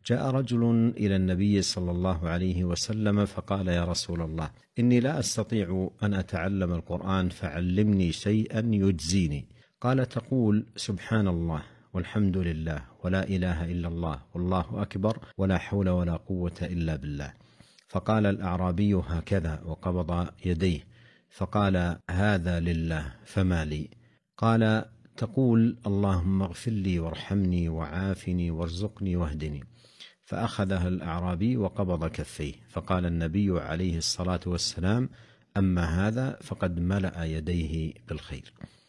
جاء رجل إلى النبي صلى الله عليه وسلم فقال: يا رسول الله، إني لا أستطيع أن أتعلم القرآن فعلمني شيئا يجزيني. قال: تقول سبحان الله والحمد لله ولا إله إلا الله والله أكبر ولا حول ولا قوة إلا بالله. فقال الأعرابي: هكذا، وقبض يديه. فقال: هذا لله فما لي؟ قال: تقول اللهم اغفر لي وارحمني وعافني وارزقني واهدني. فأخذها الأعرابي وقبض كفيه. فقال النبي عليه الصلاة والسلام: أما هذا فقد ملأ يديه بالخير.